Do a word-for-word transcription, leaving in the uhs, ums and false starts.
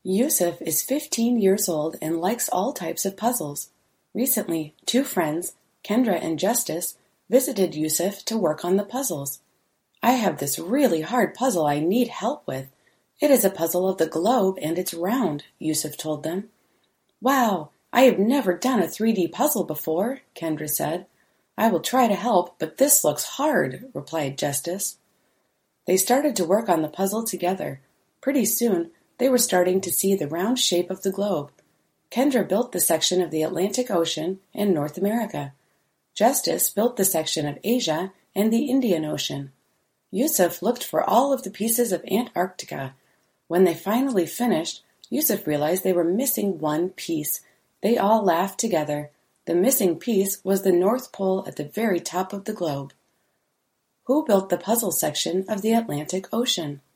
Yusuf is fifteen years old and likes all types of puzzles. Recently, two friends, Kendra and Justice, visited Yusuf to work on the puzzles. "I have this really hard puzzle I need help with. It is a puzzle of the globe and it's round," Yusuf told them. "Wow, I have never done a three D puzzle before," Kendra said. "I will try to help, but this looks hard," replied Justice. They started to work on the puzzle together. Pretty soon, they were starting to see the round shape of the globe. Kendra built the section of the Atlantic Ocean and North America. Justice built the section of Asia and the Indian Ocean. Yusuf looked for all of the pieces of Antarctica. When they finally finished, Yusuf realized they were missing one piece. They all laughed together. The missing piece was the North Pole at the very top of the globe. Who built the puzzle section of the Atlantic Ocean?